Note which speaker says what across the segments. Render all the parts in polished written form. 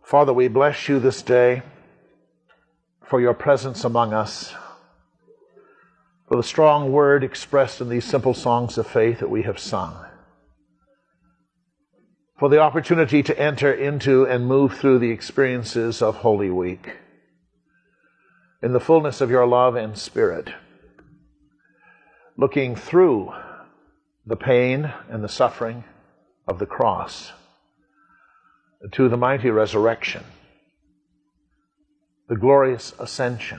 Speaker 1: Father, we bless you this day for your presence among us, for the strong word expressed in these simple songs of faith that we have sung, for the opportunity to enter into and move through the experiences of Holy Week in the fullness of your love and Spirit, looking through the pain and the suffering of the cross to the mighty resurrection, the glorious ascension,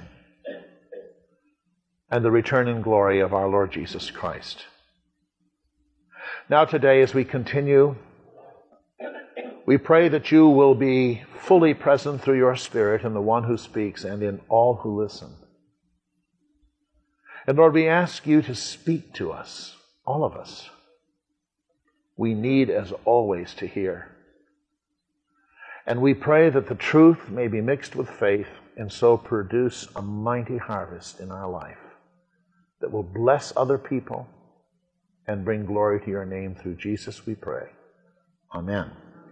Speaker 1: and the return in glory of our Lord Jesus Christ. Now today, as we continue, we pray that you will be fully present through your Spirit in the one who speaks and in all who listen. And Lord, we ask you to speak to us, all of us. We need, as always, to hear. And we pray that the truth may be mixed with faith and so produce a mighty harvest in our life that will bless other people and bring glory to your name. Through Jesus we pray. Amen.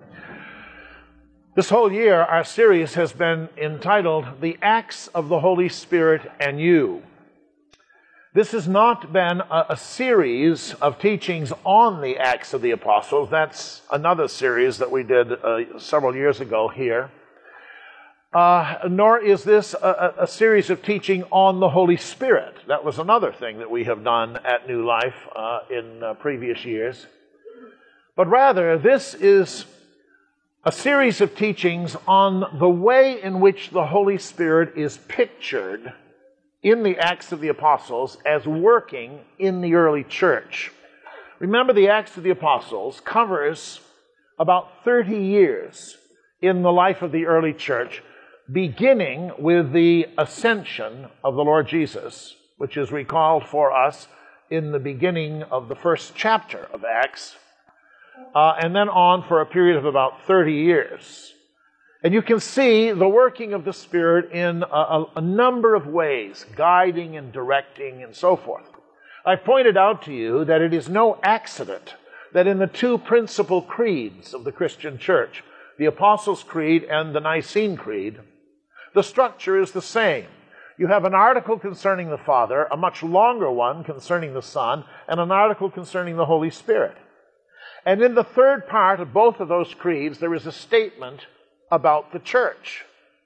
Speaker 1: This whole year, our series has been entitled, The Acts of the Holy Spirit and You. This has not been a series of teachings on the Acts of the Apostles. That's another series that we did several years ago here. Nor is this a series of teaching on the Holy Spirit. That was another thing that we have done at New Life in previous years. But rather, this is a series of teachings on the way in which the Holy Spirit is pictured in the Acts of the Apostles as working in the early church. Remember, the Acts of the Apostles covers about 30 years in the life of the early church, beginning with the ascension of the Lord Jesus, which is recalled for us in the beginning of the first chapter of Acts, and then on for a period of about 30 years. And you can see the working of the Spirit in a number of ways, guiding and directing and so forth. I've pointed out to you that it is no accident that in the two principal creeds of the Christian church, the Apostles' Creed and the Nicene Creed, the structure is the same. You have an article concerning the Father, a much longer one concerning the Son, and an article concerning the Holy Spirit. And in the third part of both of those creeds, there is a statement about the church.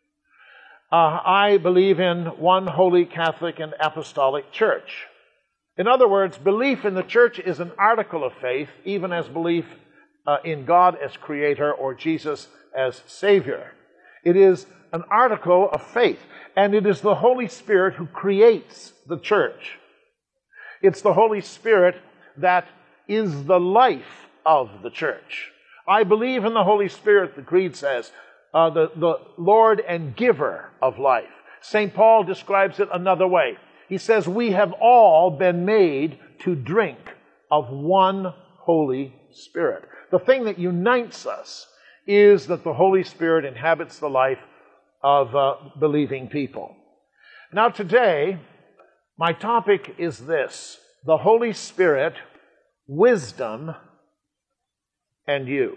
Speaker 1: I believe in one holy Catholic and apostolic church. In other words, belief in the church is an article of faith, even as belief in God as creator or Jesus as Savior. It is an article of faith, and it is the Holy Spirit who creates the church. It's the Holy Spirit that is the life of the church. I believe in the Holy Spirit, the Creed says, the Lord and giver of life. St. Paul describes it another way. He says, we have all been made to drink of one Holy Spirit. The thing that unites us is that the Holy Spirit inhabits the life of believing people. Now today, my topic is this: the Holy Spirit, wisdom, and you.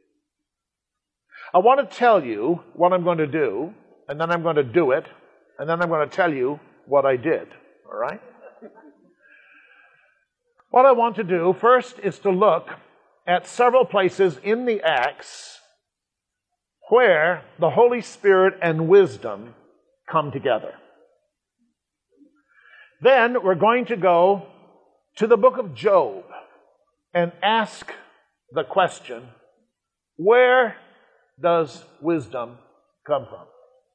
Speaker 1: I want to tell you what I'm going to do, and then I'm going to do it, and then I'm going to tell you what I did. All right? What I want to do first is to look at several places in the Acts where the Holy Spirit and wisdom come together. Then we're going to go to the book of Job and ask the question, where does wisdom come from?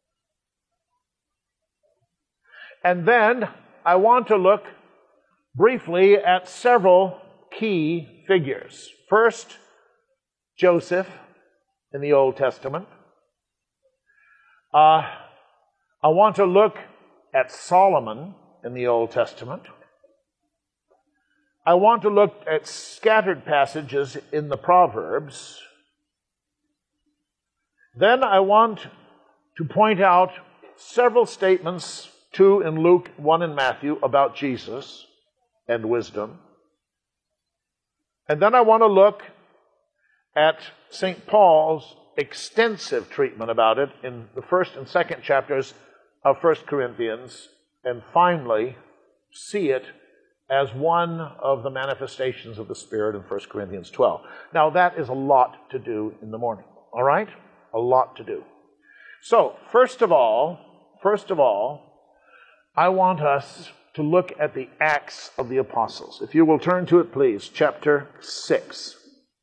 Speaker 1: And then I want to look briefly at several key figures. First, Joseph in the Old Testament. I want to look at Solomon in the Old Testament. I want to look at scattered passages in the Proverbs. Then I want to point out several statements, 2 in Luke, 1 in Matthew, about Jesus and wisdom. And then I want to look at St. Paul's extensive treatment about it in the first and second chapters of 1 Corinthians, and finally see it as one of the manifestations of the Spirit in 1 Corinthians 12. Now, that is a lot to do in the morning, all right? A lot to do. So, first of all, I want us to look at the Acts of the Apostles. If you will turn to it, please, chapter 6.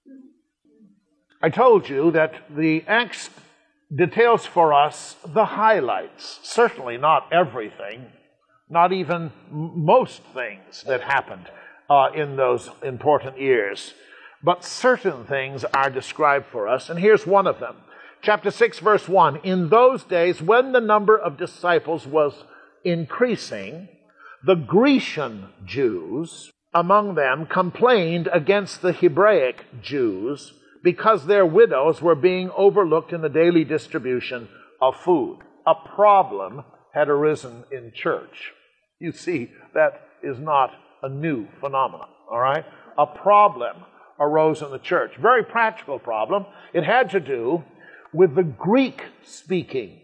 Speaker 1: I told you that the Acts details for us the highlights, certainly not everything, not even most things that happened in those important years, but certain things are described for us, and here's one of them. Chapter 6, verse 1, in those days when the number of disciples was increasing, the Grecian Jews among them complained against the Hebraic Jews because their widows were being overlooked in the daily distribution of food. A problem had arisen in church. You see, that is not a new phenomenon, all right? A problem arose in the church. Very practical problem. It had to do with the Greek-speaking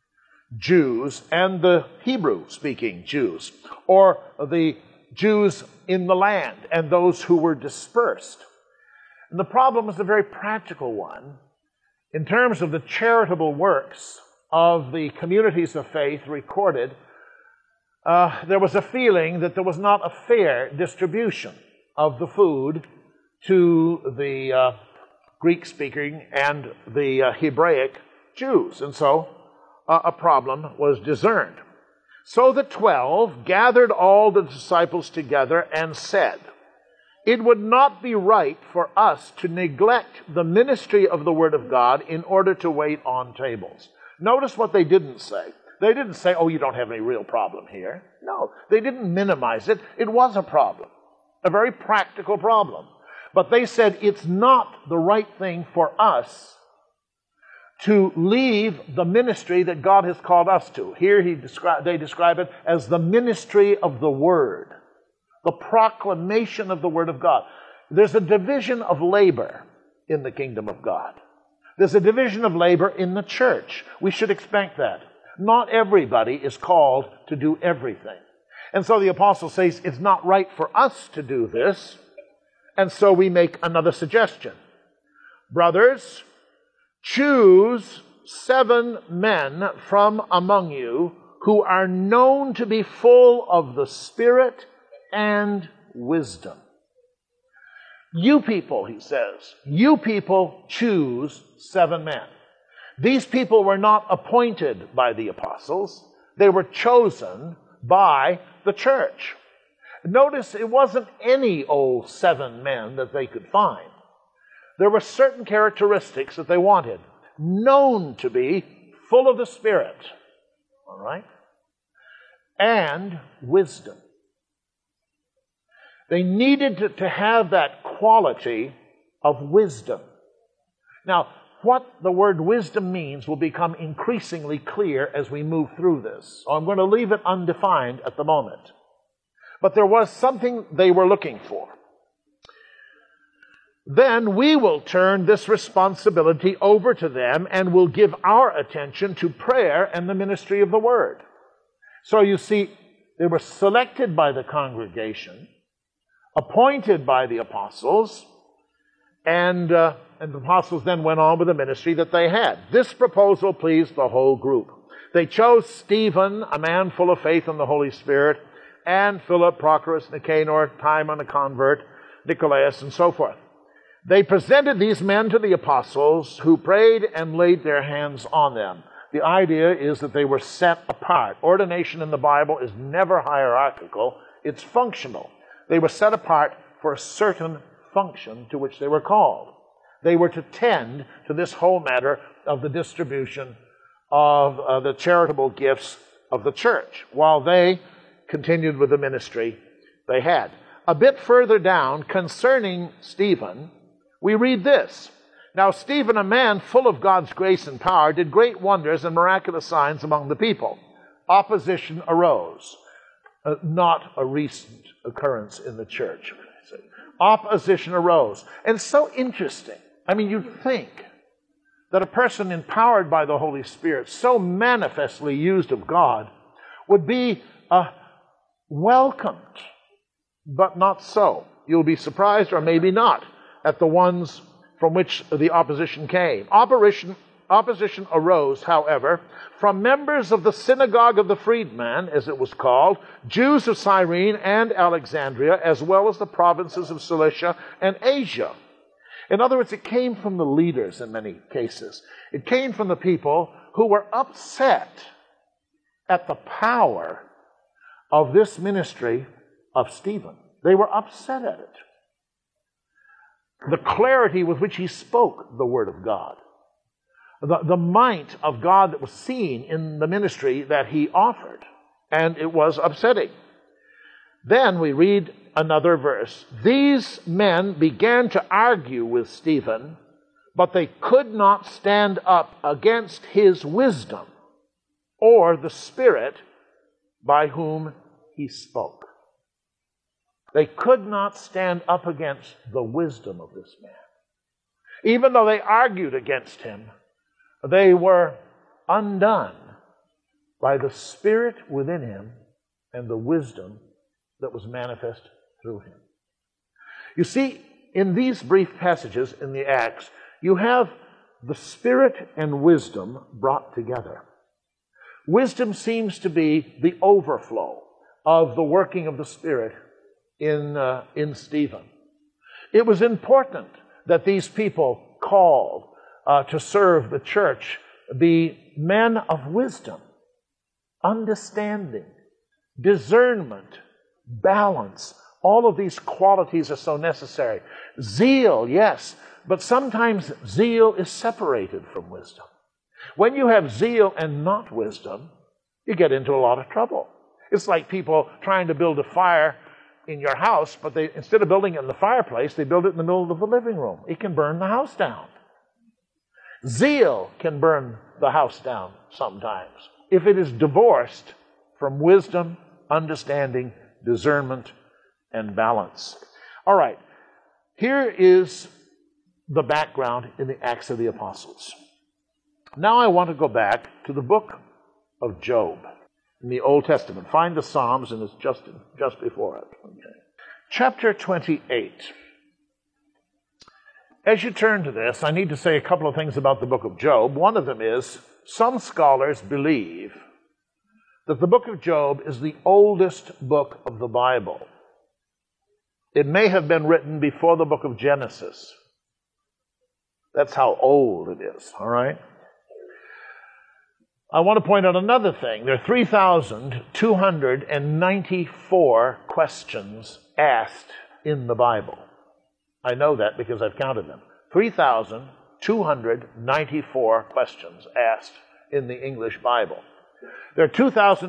Speaker 1: Jews and the Hebrew-speaking Jews, or the Jews in the land and those who were dispersed. And the problem is a very practical one in terms of the charitable works of the communities of faith recorded. There was a feeling that there was not a fair distribution of the food to the Greek-speaking and the Hebraic Jews. And so a problem was discerned. So the 12 gathered all the disciples together and said, it would not be right for us to neglect the ministry of the Word of God in order to wait on tables. Notice what they didn't say. They didn't say, oh, you don't have any real problem here. No, they didn't minimize it. It was a problem, a very practical problem. But they said it's not the right thing for us to leave the ministry that God has called us to. Here they describe it as the ministry of the Word, the proclamation of the Word of God. There's a division of labor in the kingdom of God. There's a division of labor in the church. We should expect that. Not everybody is called to do everything. And so the apostle says it's not right for us to do this. And so we make another suggestion. Brothers, choose 7 men from among you who are known to be full of the Spirit and wisdom. You people, he says, you people choose 7 men. These people were not appointed by the apostles. They were chosen by the church. Notice it wasn't any old 7 men that they could find. There were certain characteristics that they wanted. Known to be full of the Spirit. All right? And wisdom. They needed to have that quality of wisdom. Now, what the word wisdom means will become increasingly clear as we move through this. So I'm going to leave it undefined at the moment. But there was something they were looking for. Then we will turn this responsibility over to them and will give our attention to prayer and the ministry of the Word. So you see, they were selected by the congregation, appointed by the apostles, and the apostles then went on with the ministry that they had. This proposal pleased the whole group. They chose Stephen, a man full of faith in the Holy Spirit, and Philip, Prochorus, Nicanor, Timon, a convert, Nicolaus, and so forth. They presented these men to the apostles, who prayed and laid their hands on them. The idea is that they were set apart. Ordination in the Bible is never hierarchical. It's functional. They were set apart for a certain function to which they were called. They were to tend to this whole matter of the distribution of the charitable gifts of the church, while they continued with the ministry they had. A bit further down, concerning Stephen, we read this. Now Stephen, a man full of God's grace and power, did great wonders and miraculous signs among the people. Opposition arose. Not a recent occurrence in the church. Opposition arose. And so interesting. I mean, you'd think that a person empowered by the Holy Spirit, so manifestly used of God, would be welcomed, but not so. You'll be surprised, or maybe not, at the ones from which the opposition came. Opposition arose, however, from members of the synagogue of the freedman, as it was called, Jews of Cyrene and Alexandria, as well as the provinces of Cilicia and Asia. In other words, it came from the leaders in many cases. It came from the people who were upset at the power of this ministry of Stephen. They were upset at it. The clarity with which he spoke the Word of God. The might of God that was seen in the ministry that he offered. And it was upsetting. Then we read another verse. These men began to argue with Stephen, but they could not stand up against his wisdom or the Spirit by whom he spoke. They could not stand up against the wisdom of this man. Even though they argued against him, they were undone by the Spirit within him and the wisdom that was manifest through him. You see, in these brief passages in the Acts, you have the Spirit and wisdom brought together. Wisdom seems to be the overflow of the working of the Spirit in Stephen. It was important that these people called to serve the church be men of wisdom, understanding, discernment, balance. All of these qualities are so necessary. Zeal, yes, but sometimes zeal is separated from wisdom. When you have zeal and not wisdom, you get into a lot of trouble. It's like people trying to build a fire in your house, but instead of building it in the fireplace, they build it in the middle of the living room. It can burn the house down. Zeal can burn the house down sometimes if it is divorced from wisdom, understanding, discernment, and balance. All right, here is the background in the Acts of the Apostles. Now I want to go back to the book of Job in the Old Testament. Find the Psalms, and it's just before it. Okay. Chapter 28. As you turn to this, I need to say a couple of things about the book of Job. One of them is, some scholars believe that the book of Job is the oldest book of the Bible. It may have been written before the book of Genesis. That's how old it is, all right? I want to point out another thing. There are 3,294 questions asked in the Bible. I know that because I've counted them. 3,294 questions asked in the English Bible. There are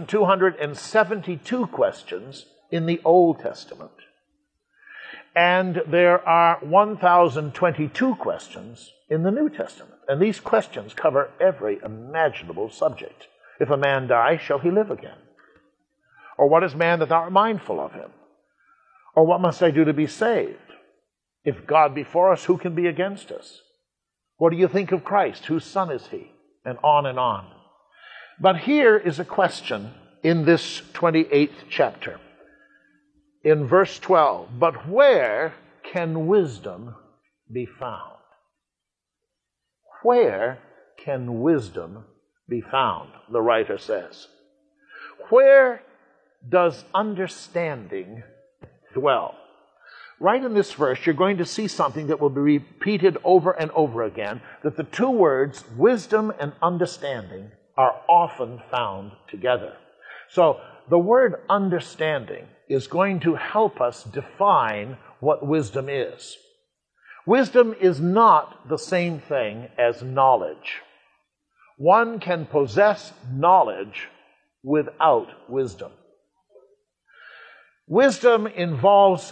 Speaker 1: 2,272 questions in the Old Testament. And there are 1,022 questions in the New Testament. And these questions cover every imaginable subject. If a man die, shall he live again? Or what is man that thou art mindful of him? Or what must I do to be saved? If God be for us, who can be against us? What do you think of Christ? Whose son is he? And on and on. But here is a question in this 28th chapter. In verse 12, but where can wisdom be found? Where can wisdom be found? The writer says. Where does understanding dwell? Right in this verse, you're going to see something that will be repeated over and over again, that the two words, wisdom and understanding, are often found together. So, the word understanding is going to help us define what wisdom is. Wisdom is not the same thing as knowledge. One can possess knowledge without wisdom. Wisdom involves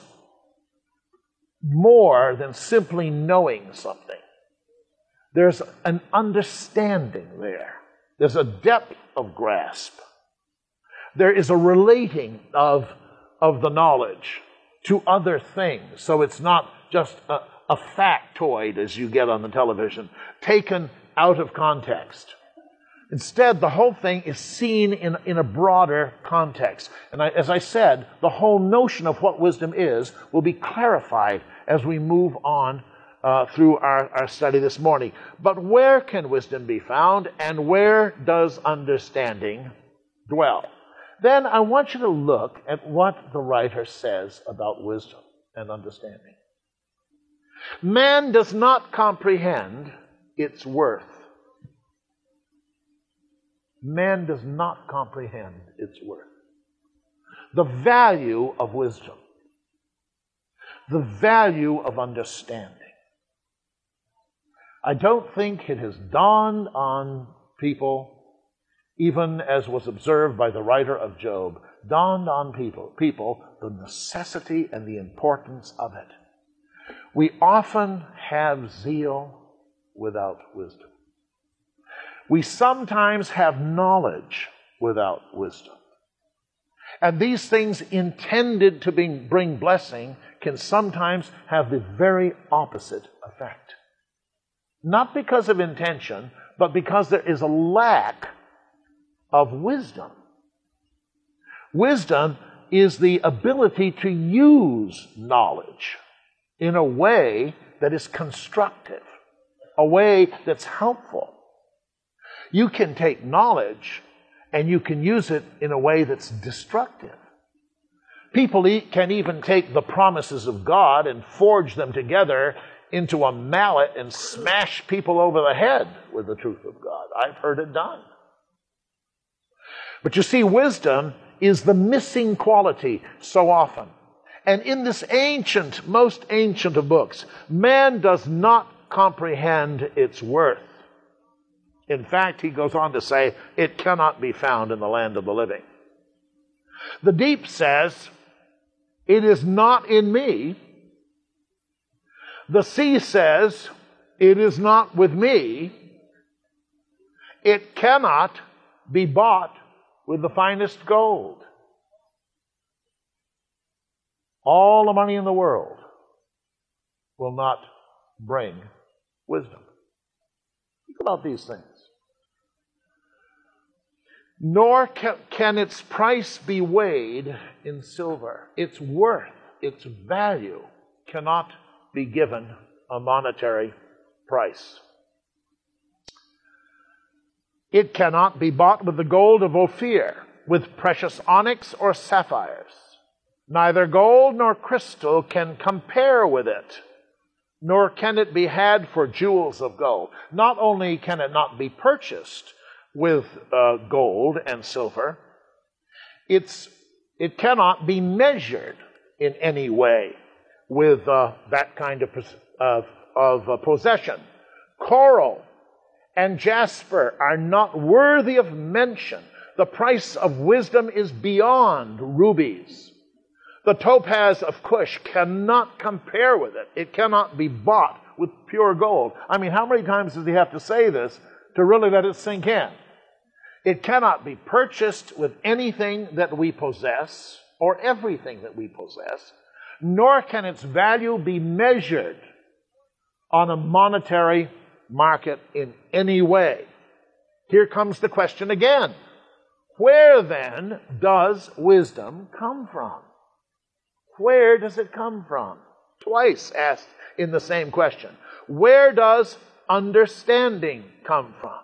Speaker 1: more than simply knowing something. There's an understanding there. There's a depth of grasp. There is a relating of the knowledge to other things. So it's not just a factoid, as you get on the television, taken out of context. Instead, the whole thing is seen in a broader context. And as I said, the whole notion of what wisdom is will be clarified as we move on through our study this morning. But where can wisdom be found, and where does understanding dwell? Then I want you to look at what the writer says about wisdom and understanding. Man does not comprehend its worth. Man does not comprehend its worth. The value of wisdom. The value of understanding. I don't think it has dawned on people, even as was observed by the writer of Job, dawned on people the necessity and the importance of it. We often have zeal without wisdom. We sometimes have knowledge without wisdom. And these things intended to bring blessing can sometimes have the very opposite effect. Not because of intention, but because there is a lack of wisdom. Wisdom is the ability to use knowledge in a way that is constructive, a way that's helpful. You can take knowledge and you can use it in a way that's destructive. People can even take the promises of God and forge them together into a mallet and smash people over the head with the truth of God. I've heard it done. But you see, wisdom is the missing quality so often. And in this most ancient of books, man does not comprehend its worth. In fact, he goes on to say, it cannot be found in the land of the living. The deep says, it is not in me. The sea says, it is not with me. It cannot be bought with the finest gold. All the money in the world will not bring wisdom. Think about these things. Nor can its price be weighed in silver. Its worth, its value, cannot be given a monetary price. It cannot be bought with the gold of Ophir, with precious onyx or sapphires. Neither gold nor crystal can compare with it, nor can it be had for jewels of gold. Not only can it not be purchased with gold and silver, it cannot be measured in any way with that kind of possession. Coral and jasper are not worthy of mention. The price of wisdom is beyond rubies. The topaz of Cush cannot compare with it. It cannot be bought with pure gold. I mean, how many times does he have to say this to really let it sink in? It cannot be purchased with anything that we possess or everything that we possess, nor can its value be measured on a monetary market in any way. Here comes the question again. Where then does wisdom come from? Where does it come from? Twice asked in the same question. Where does understanding come from?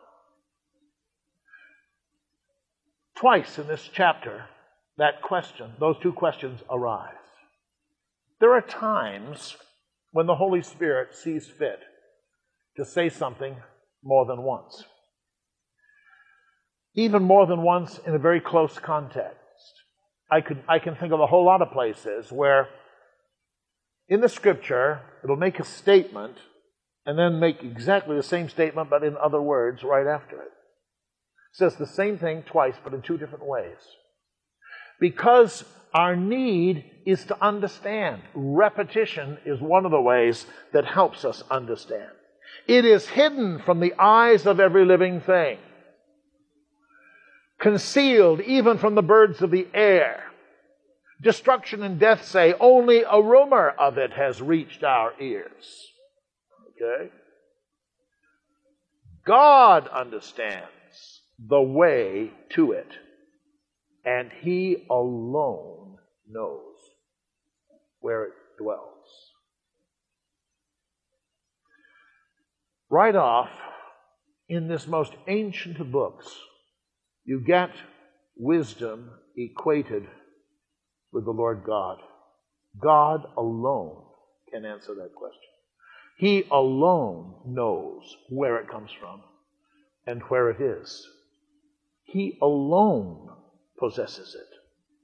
Speaker 1: Twice in this chapter, those two questions arise. There are times when the Holy Spirit sees fit to say something more than once. Even more than once in a very close context. I can think of a whole lot of places where in the Scripture it'll make a statement and then make exactly the same statement but in other words right after it. It says the same thing twice but in two different ways. Because our need is to understand. Repetition is one of the ways that helps us understand. It is hidden from the eyes of every living thing. Concealed even from the birds of the air. Destruction and death say, only a rumor of it has reached our ears. Okay? God understands the way to it, and He alone knows where it dwells. Right off, in this most ancient of books, you get wisdom equated with the Lord God. God alone can answer that question. He alone knows where it comes from and where it is. He alone possesses it.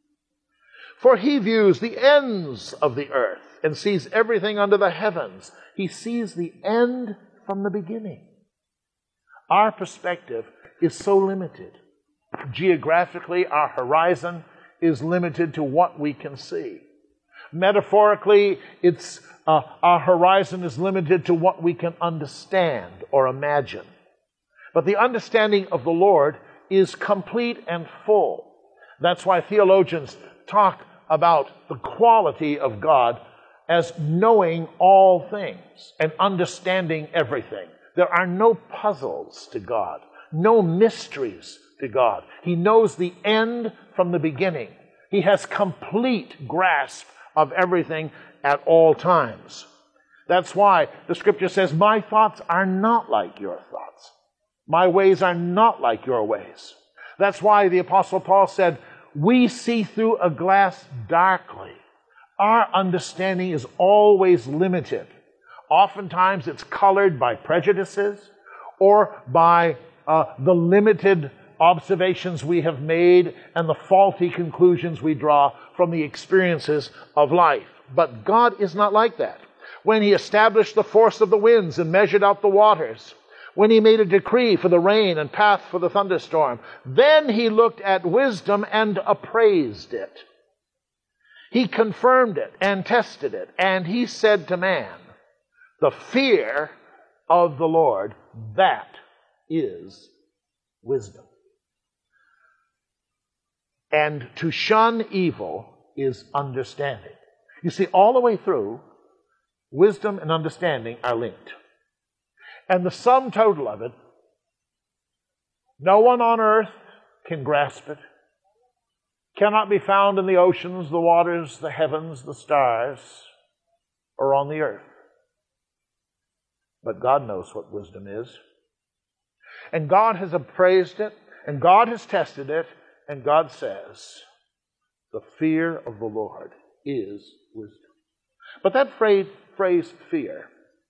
Speaker 1: For He views the ends of the earth and sees everything under the heavens. He sees the end from the beginning. Our perspective is so limited. Geographically, our horizon is limited to what we can see. Metaphorically, our horizon is limited to what we can understand or imagine. But the understanding of the Lord is complete and full. That's why theologians talk about the quality of God as knowing all things and understanding everything. There are no puzzles to God, no mysteries to God. He knows the end from the beginning. He has complete grasp of everything at all times. That's why the Scripture says, my thoughts are not like your thoughts. My ways are not like your ways. That's why the Apostle Paul said, we see through a glass darkly. Our understanding is always limited. Oftentimes it's colored by prejudices or by the limited observations we have made and the faulty conclusions we draw from the experiences of life. But God is not like that. When He established the force of the winds and measured out the waters, when He made a decree for the rain and path for the thunderstorm, then He looked at wisdom and appraised it. He confirmed it and tested it, and He said to man, the fear of the Lord, that is wisdom. And to shun evil is understanding. You see, all the way through, wisdom and understanding are linked. And the sum total of it, no one on earth can grasp it. Cannot be found in the oceans, the waters, the heavens, the stars, or on the earth. But God knows what wisdom is. And God has appraised it, and God has tested it, and God says, the fear of the Lord is wisdom. But that phrase fear,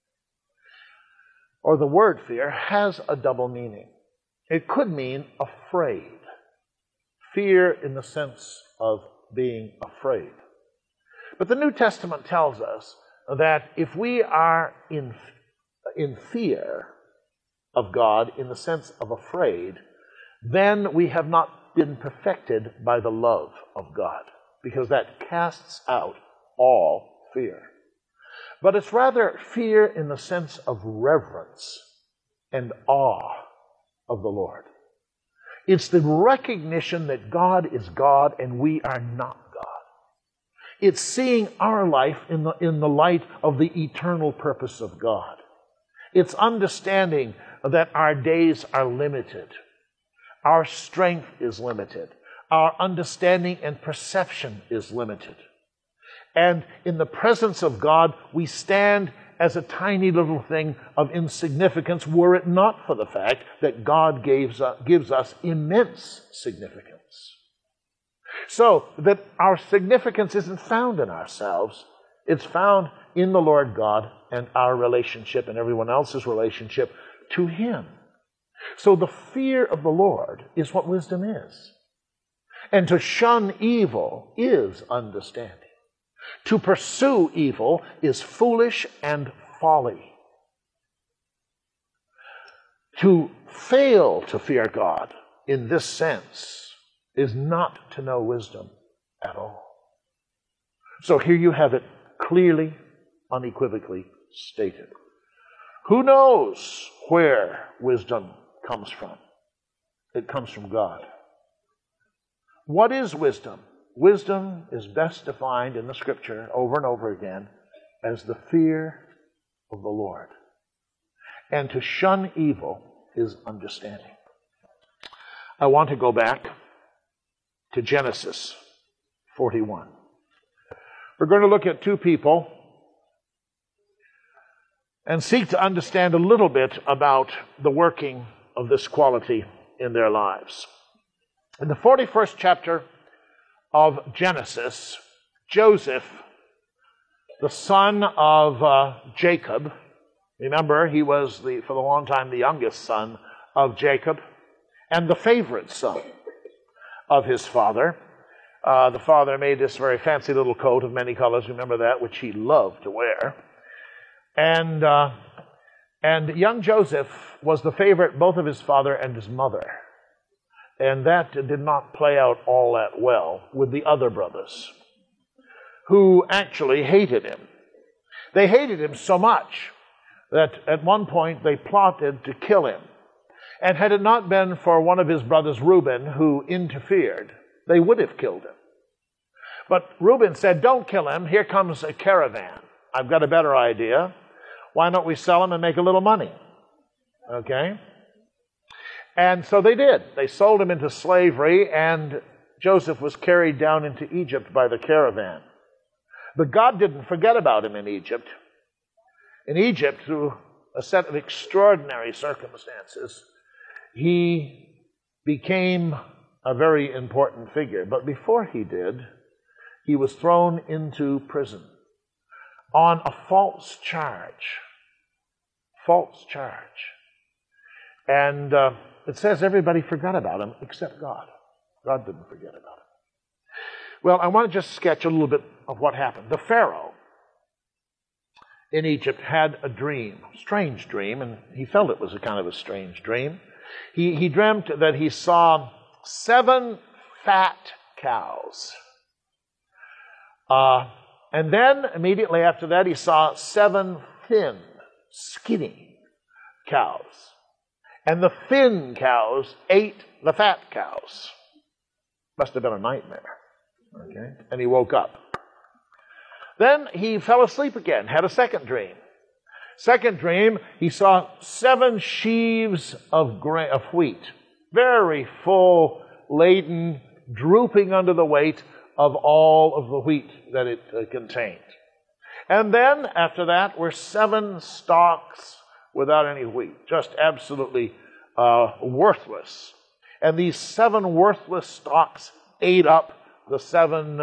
Speaker 1: or the word fear, has a double meaning. It could mean afraid. Fear in the sense of being afraid. But the New Testament tells us that if we are in fear of God in the sense of afraid, then we have not been perfected by the love of God, because that casts out all fear. But it's rather fear in the sense of reverence and awe of the Lord. It's the recognition that God is God and we are not God. It's seeing our life in the light of the eternal purpose of God. It's understanding that our days are limited. Our strength is limited. Our understanding and perception is limited. And in the presence of God, we stand as a tiny little thing of insignificance, were it not for the fact that God gives us immense significance. So that our significance isn't found in ourselves. It's found in the Lord God and our relationship and everyone else's relationship to Him. So the fear of the Lord is what wisdom is. And to shun evil is understanding. To pursue evil is foolish and folly. To fail to fear God in this sense is not to know wisdom at all. So here you have it clearly, unequivocally stated. Who knows where wisdom comes from? It comes from God. What is wisdom? Wisdom is best defined in the Scripture over and over again as the fear of the Lord. And to shun evil his understanding. I want to go back to Genesis 41. We're going to look at two people and seek to understand a little bit about the working of this quality in their lives. In the 41st chapter of Genesis, Joseph, the son of Jacob, remember he was for the long time the youngest son of Jacob and the favorite son of his father. The father made this very fancy little coat of many colors, remember that, which he loved to wear. And young Joseph was the favorite both of his father and his mother. And that did not play out all that well with the other brothers, who actually hated him. They hated him so much that at one point they plotted to kill him. And had it not been for one of his brothers, Reuben, who interfered, they would have killed him. But Reuben said, "Don't kill him. Here comes a caravan. I've got a better idea. Why don't we sell him and make a little money?" Okay? And so they did. They sold him into slavery, and Joseph was carried down into Egypt by the caravan. But God didn't forget about him in Egypt. In Egypt, through a set of extraordinary circumstances, he became a very important figure. But before he did, he was thrown into prison on a false charge. False charge. And it says everybody forgot about him except God. God didn't forget about him. Well, I want to just sketch a little bit of what happened. The Pharaoh in Egypt had a dream, strange dream, and he felt it was a kind of a strange dream. He dreamt that he saw 7 fat cows. And then, immediately after that, he saw 7 thin, skinny cows. And the thin cows ate the fat cows. Must have been a nightmare. Okay? And he woke up. Then he fell asleep again, had a second dream. Second dream, he saw 7 sheaves of wheat, very full, laden, drooping under the weight of all of the wheat that it contained. And then, after that, were 7 stalks without any wheat, just absolutely worthless. And these 7 worthless stalks ate up the 7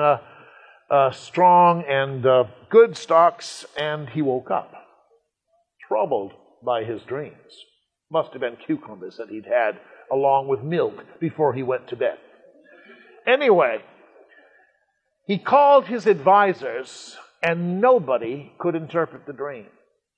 Speaker 1: strong and good stalks, and he woke up, troubled by his dreams. Must have been cucumbers that he'd had along with milk before he went to bed. Anyway, he called his advisors, and nobody could interpret the dream.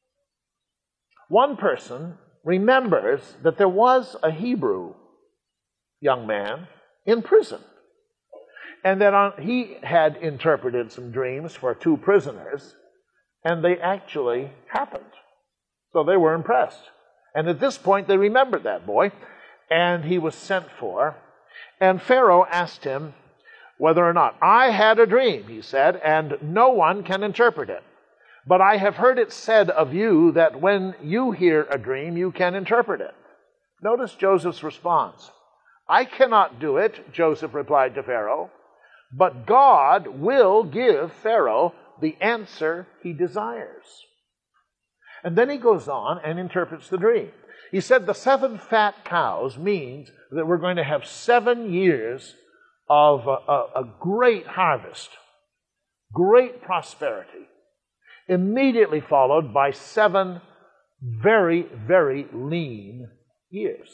Speaker 1: One person remembers that there was a Hebrew young man in prison, and that he had interpreted some dreams for 2 prisoners, and they actually happened. So they were impressed. And at this point, they remembered that boy, and he was sent for. And Pharaoh asked him whether or not, "I had a dream," he said, "and no one can interpret it. But I have heard it said of you that when you hear a dream, you can interpret it." Notice Joseph's response. "I cannot do it," Joseph replied to Pharaoh, "but God will give Pharaoh the answer he desires." And then he goes on and interprets the dream. He said the 7 fat cows means that we're going to have 7 years of a great harvest, great prosperity, immediately followed by 7 very, very lean years.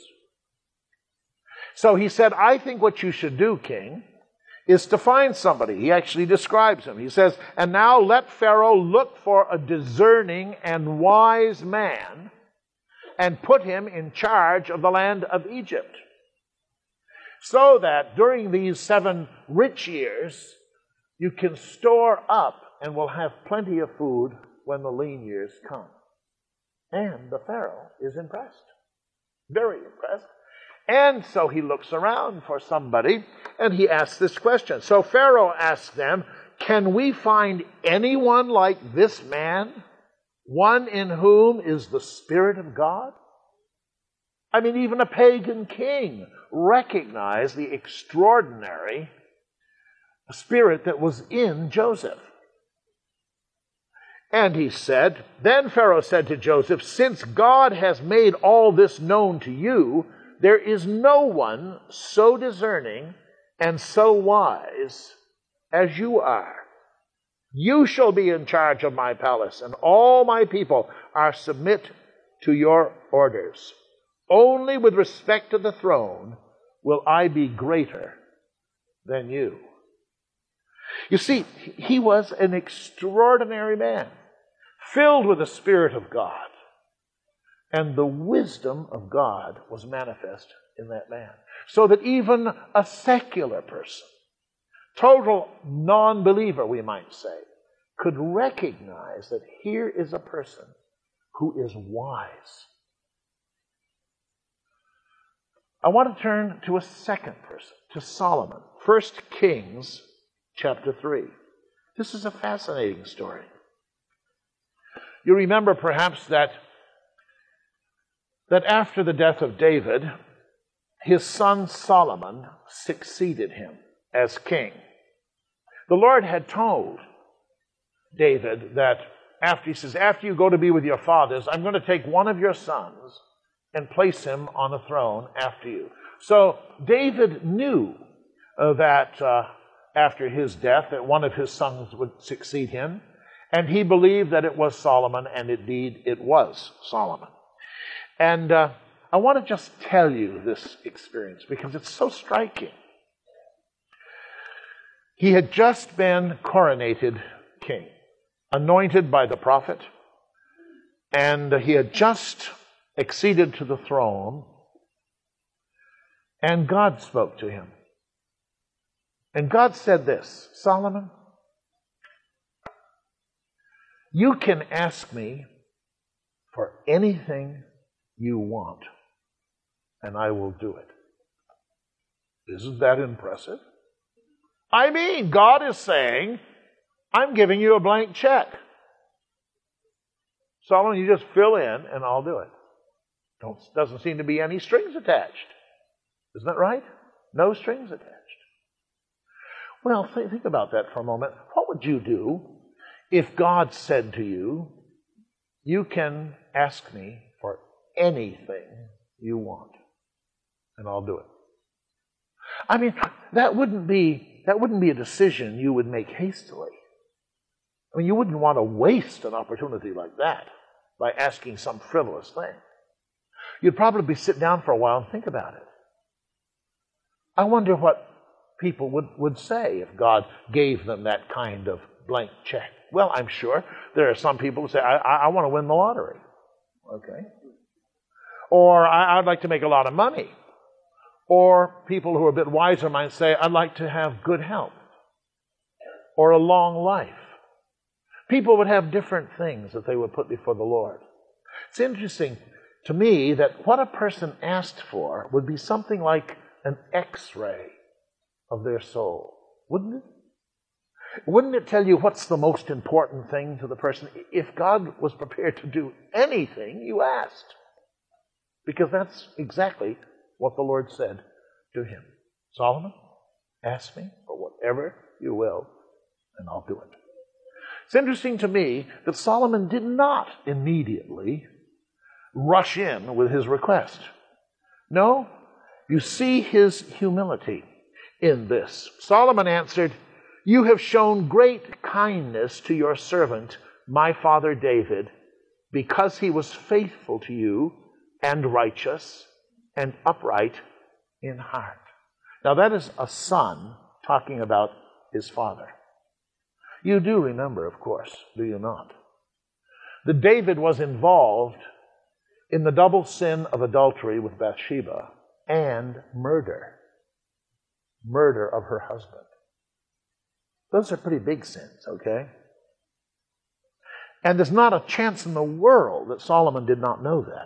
Speaker 1: So he said, "I think what you should do, king, is to find somebody." He actually describes him. He says, "And now let Pharaoh look for a discerning and wise man and put him in charge of the land of Egypt, so that during these 7 rich years you can store up and will have plenty of food when the lean years come." And the Pharaoh is impressed, very impressed. And so he looks around for somebody, and he asks this question. So Pharaoh asks them, "Can we find anyone like this man, one in whom is the Spirit of God?" I mean, even a pagan king recognized the extraordinary spirit that was in Joseph. And he said, then Pharaoh said to Joseph, since God has made all this known to you, there is no one so discerning and so wise as you are. You shall be in charge of my palace, and all my people are submit to your orders. Only with respect to the throne will I be greater than you. You see, he was an extraordinary man, filled with the Spirit of God. And the wisdom of God was manifest in that man. So that even a secular person, total non-believer, we might say, could recognize that here is a person who is wise. I want to turn to a second person, to Solomon. 1 Kings chapter 3. This is a fascinating story. You remember perhaps that after the death of David, his son Solomon succeeded him as king. The Lord had told David that after you go to be with your fathers, I'm going to take one of your sons and place him on the throne after you. So David knew that after his death, that one of his sons would succeed him, and he believed that it was Solomon, and indeed it was Solomon. And I want to just tell you this experience because it's so striking. He had just been coronated king, anointed by the prophet, and he had just acceded to the throne, and God spoke to him. And God said this, Solomon, you can ask me for anything you want, and I will do it. Isn't that impressive? I mean, God is saying, I'm giving you a blank check. Solomon, you just fill in and I'll do it. Doesn't seem to be any strings attached. Isn't that right? No strings attached. Well, think about that for a moment. What would you do if God said to you, you can ask me for anything you want, and I'll do it? I mean, that wouldn't be a decision you would make hastily. I mean, you wouldn't want to waste an opportunity like that by asking some frivolous thing. You'd probably sit down for a while and think about it. I wonder what people would say if God gave them that kind of blank check. Well, I'm sure there are some people who say, I want to win the lottery. Okay. Or I'd like to make a lot of money. Or people who are a bit wiser might say, I'd like to have good health. Or a long life. People would have different things that they would put before the Lord. It's interesting to me that what a person asked for would be something like an X-ray of their soul, wouldn't it? Wouldn't it tell you what's the most important thing to the person if God was prepared to do anything you asked? Because that's exactly what the Lord said to him. Solomon, ask me for whatever you will, and I'll do it. It's interesting to me that Solomon did not immediately rush in with his request. No, you see his humility in this. Solomon answered, you have shown great kindness to your servant, my father David, because he was faithful to you and righteous and upright in heart. Now that is a son talking about his father. You do remember, of course, do you not, that David was involved in the double sin of adultery with Bathsheba and murder of her husband. Those are pretty big sins, okay? And there's not a chance in the world that Solomon did not know that.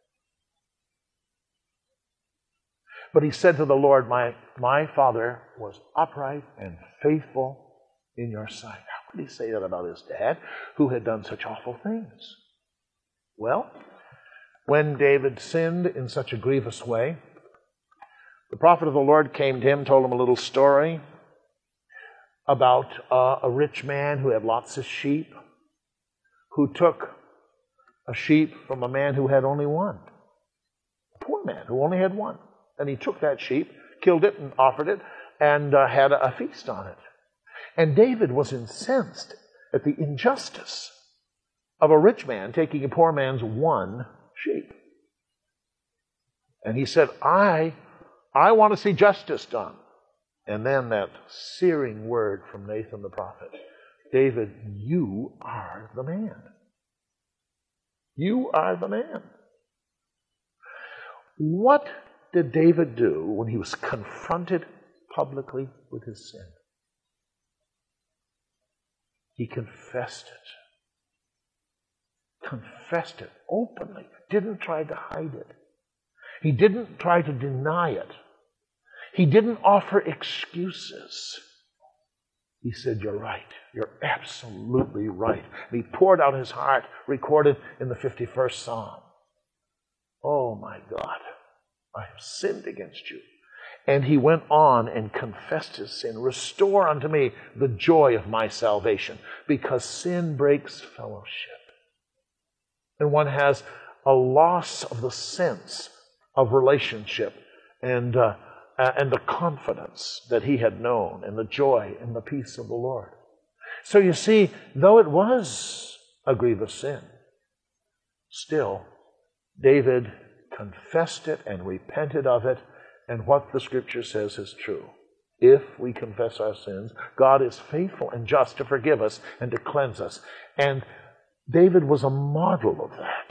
Speaker 1: But he said to the Lord, my father was upright and faithful in your sight. How could he say that about his dad, who had done such awful things? Well, when David sinned in such a grievous way, the prophet of the Lord came to him, told him a little story about a rich man who had lots of sheep, who took a sheep from a man who had only one, a poor man who only had one. And he took that sheep, killed it, and offered it, and had a feast on it. And David was incensed at the injustice of a rich man taking a poor man's one sheep. And he said, I want to see justice done. And then that searing word from Nathan the prophet, David, you are the man. You are the man. What did David do when he was confronted publicly with his sin? He confessed it. Confessed it openly. Didn't try to hide it. He didn't try to deny it. He didn't offer excuses. He said, you're right. You're absolutely right. And he poured out his heart, recorded in the 51st Psalm. Oh my God, I have sinned against you. And he went on and confessed his sin. Restore unto me the joy of my salvation, because sin breaks fellowship. And one has a loss of the sense of relationship and the confidence that he had known, and the joy and the peace of the Lord. So you see, though it was a grievous sin, still, David confessed it and repented of it, and what the Scripture says is true. If we confess our sins, God is faithful and just to forgive us and to cleanse us. And David was a model of that.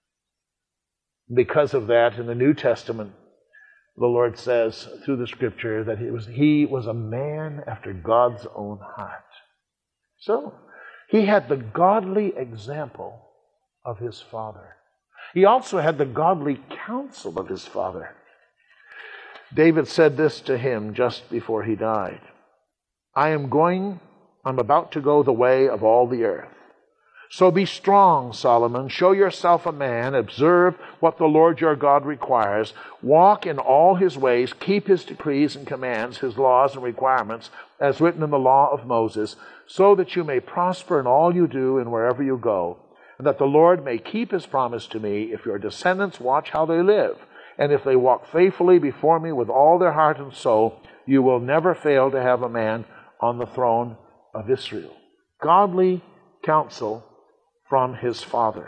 Speaker 1: Because of that, in the New Testament, the Lord says through the Scripture that he was a man after God's own heart. So, he had the godly example of his father. He also had the godly counsel of his father. David said this to him just before he died. I'm about to go the way of all the earth. So be strong, Solomon. Show yourself a man. Observe what the Lord your God requires. Walk in all his ways. Keep his decrees and commands, his laws and requirements, as written in the law of Moses, so that you may prosper in all you do and wherever you go, and that the Lord may keep his promise to me if your descendants watch how they live. And if they walk faithfully before me with all their heart and soul, you will never fail to have a man on the throne of Israel. Godly counsel from his father.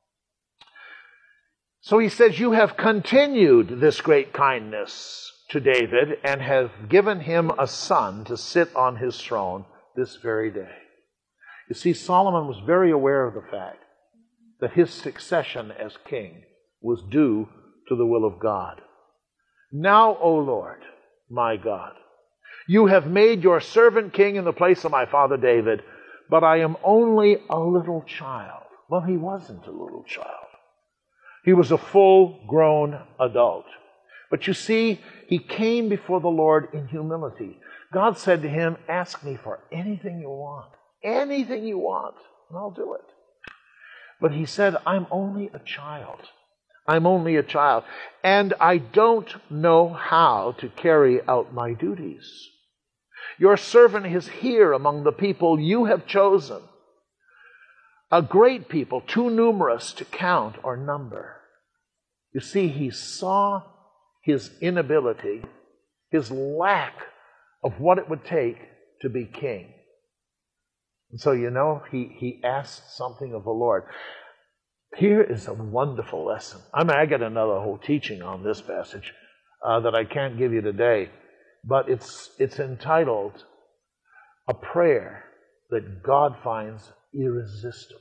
Speaker 1: So he says, you have continued this great kindness to David and have given him a son to sit on his throne this very day. You see, Solomon was very aware of the fact that his succession as king was due to the will of God. Now, O Lord, my God, you have made your servant king in the place of my father David, but I am only a little child. Well, he wasn't a little child. He was a full-grown adult. But you see, he came before the Lord in humility. God said to him, ask me for anything you want. Anything you want, and I'll do it. But he said, I'm only a child. I'm only a child, and I don't know how to carry out my duties. Your servant is here among the people you have chosen, a great people, too numerous to count or number. You see, he saw his inability, his lack of what it would take to be king. And so, he asked something of the Lord. Here is a wonderful lesson. I got another whole teaching on this passage that I can't give you today, but it's entitled A Prayer That God Finds Irresistible.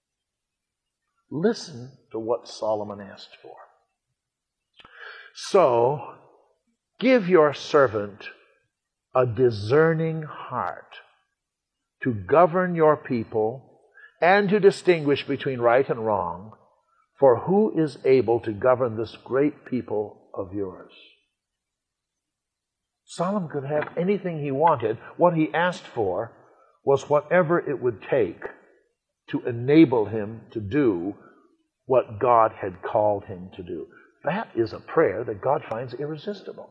Speaker 1: Listen to what Solomon asked for. So, give your servant a discerning heart to govern your people and to distinguish between right and wrong, for who is able to govern this great people of yours? Solomon could have anything he wanted. What he asked for was whatever it would take to enable him to do what God had called him to do. That is a prayer that God finds irresistible.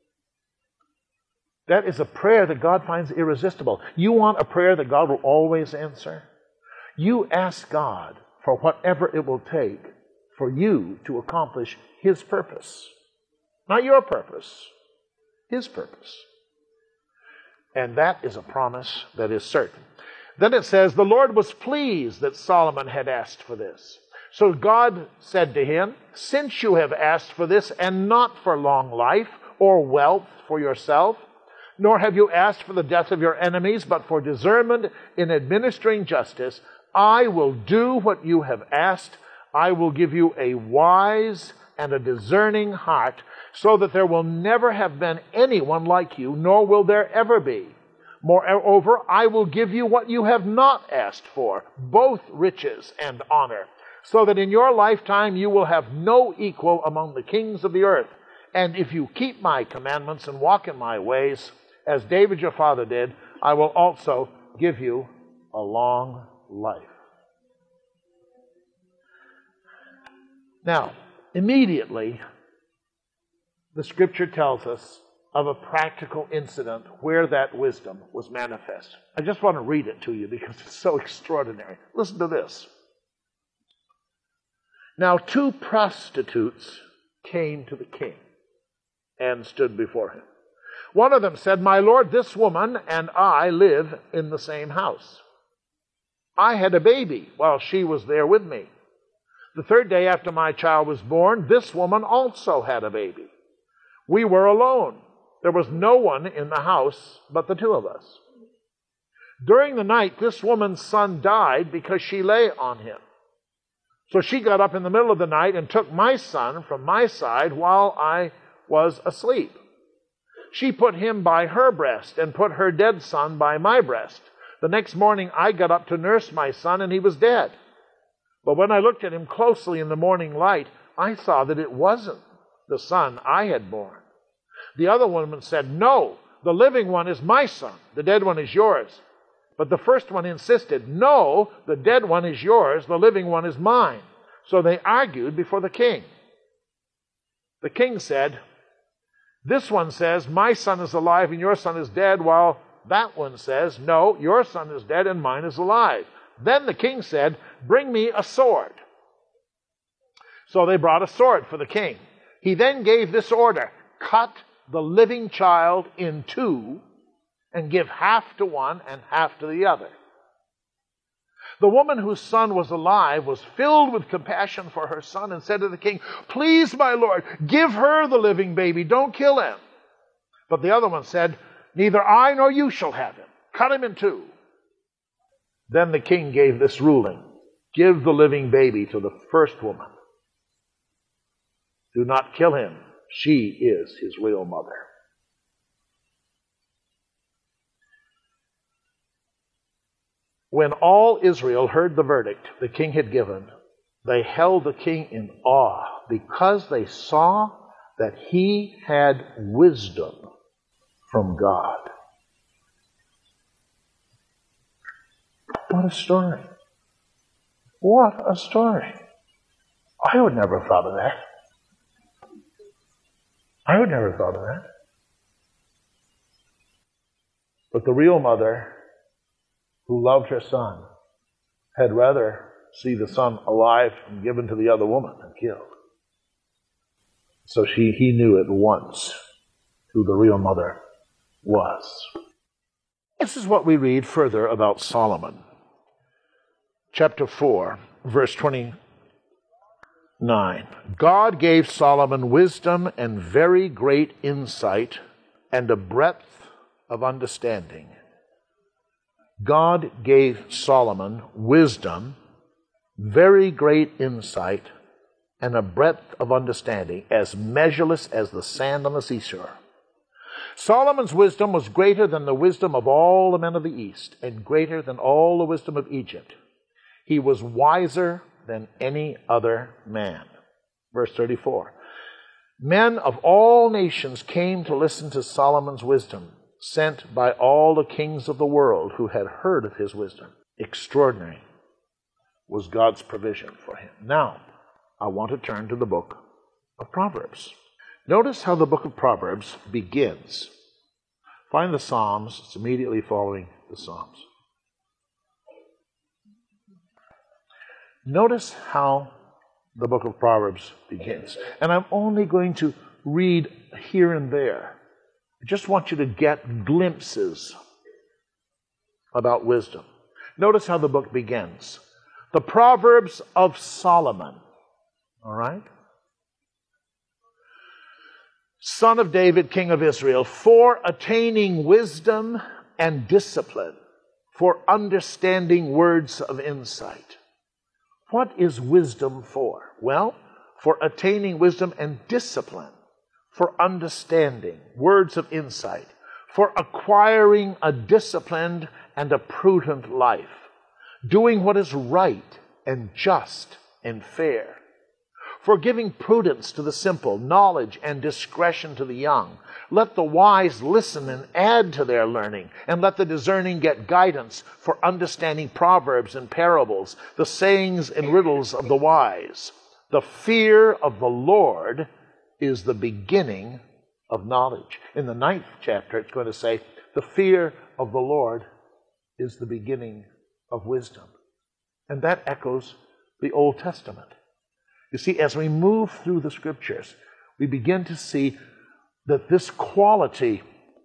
Speaker 1: That is a prayer that God finds irresistible. You want a prayer that God will always answer? You ask God for whatever it will take for you to accomplish His purpose. Not your purpose, His purpose. And that is a promise that is certain. Then it says, the Lord was pleased that Solomon had asked for this. So God said to him, since you have asked for this, and not for long life or wealth for yourself, nor have you asked for the death of your enemies, but for discernment in administering justice, I will do what you have asked. I will give you a wise and a discerning heart, so that there will never have been anyone like you, nor will there ever be. Moreover, I will give you what you have not asked for, both riches and honor, so that in your lifetime you will have no equal among the kings of the earth. And if you keep my commandments and walk in my ways, as David your father did, I will also give you a long life. Now, immediately, the Scripture tells us of a practical incident where that wisdom was manifest. I just want to read it to you because it's so extraordinary. Listen to this. Now 2 prostitutes came to the king and stood before him. One of them said, my lord, this woman and I live in the same house. I had a baby while she was there with me. The 3rd day after my child was born, this woman also had a baby. We were alone. There was no one in the house but the 2 of us. During the night, this woman's son died because she lay on him. So she got up in the middle of the night and took my son from my side while I was asleep. She put him by her breast and put her dead son by my breast. The next morning I got up to nurse my son, and he was dead. But when I looked at him closely in the morning light, I saw that it wasn't the son I had born. The other woman said, no, the living one is my son, the dead one is yours. But the first one insisted, no, the dead one is yours, the living one is mine. So they argued before the king. The king said, this one says, my son is alive and your son is dead, while that one says, no, your son is dead and mine is alive. Then the king said, bring me a sword. So they brought a sword for the king. He then gave this order, cut the living child in 2 and give half to one and half to the other. The woman whose son was alive was filled with compassion for her son and said to the king, please, my lord, give her the living baby. Don't kill him. But the other one said, neither I nor you shall have him. Cut him in 2. Then the king gave this ruling, give the living baby to the first woman. Do not kill him. She is his real mother. When all Israel heard the verdict the king had given, they held the king in awe because they saw that he had wisdom from God. What a story. What a story. I would never have thought of that. I would never have thought of that. But the real mother, who loved her son, had rather see the son alive and given to the other woman and killed. So he knew at once who the real mother was. This is what we read further about Solomon. Chapter 4, verse 29. God gave Solomon wisdom and very great insight and a breadth of understanding. God gave Solomon wisdom, very great insight, and a breadth of understanding as measureless as the sand on the seashore. Solomon's wisdom was greater than the wisdom of all the men of the East, and greater than all the wisdom of Egypt. He was wiser than any other man. Verse 34. Men of all nations came to listen to Solomon's wisdom, sent by all the kings of the world who had heard of his wisdom. Extraordinary was God's provision for him. Now, I want to turn to the book of Proverbs. Notice how the book of Proverbs begins. Find the Psalms. It's immediately following the Psalms. Notice how the book of Proverbs begins. And I'm only going to read here and there. I just want you to get glimpses about wisdom. Notice how the book begins. The Proverbs of Solomon. All right? Son of David, king of Israel, for attaining wisdom and discipline, for understanding words of insight. What is wisdom for? Well, for attaining wisdom and discipline, for understanding words of insight, for acquiring a disciplined and a prudent life, doing what is right and just and fair, for giving prudence to the simple, knowledge and discretion to the young. Let the wise listen and add to their learning, and let the discerning get guidance for understanding proverbs and parables, the sayings and riddles of the wise. The fear of the Lord is the beginning of knowledge. In the 9th chapter, it's going to say, the fear of the Lord is the beginning of wisdom. And that echoes the Old Testament. You see, as we move through the Scriptures, we begin to see that this quality